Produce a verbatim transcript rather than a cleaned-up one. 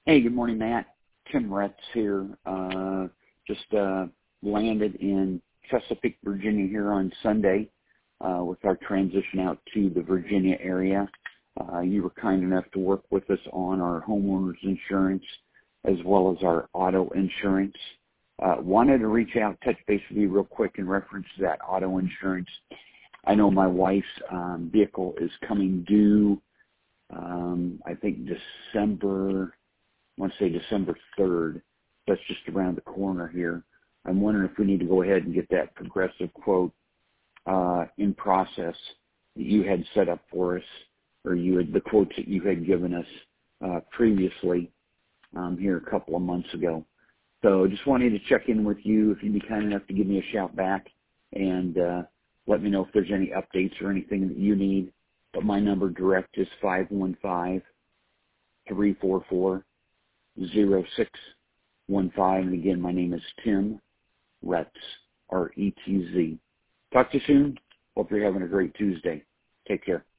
Hey, good morning, Matt. Tim Retz here. Uh, just uh, landed in Chesapeake, Virginia here on Sunday uh, with our transition out to the Virginia area. Uh, you were kind enough to work with us on our homeowners insurance as well as our auto insurance. Uh, wanted to reach out, touch base with you real quick in reference to that auto insurance. I know my wife's um, vehicle is coming due, um, I think December, I want to say December third. That's just around the corner here. I'm wondering if we need to go ahead and get that progressive quote uh, in process that you had set up for us, or you had the quotes that you had given us uh, previously um, here a couple of months ago. So just wanted to check in with you if you'd be kind enough to give me a shout back and uh, let me know if there's any updates or anything that you need. But my number direct is five one five, three four four, zero six one five. And again, my name is Tim Retz, R E T Z. Talk to you soon. Hope you're having a great Tuesday. Take care.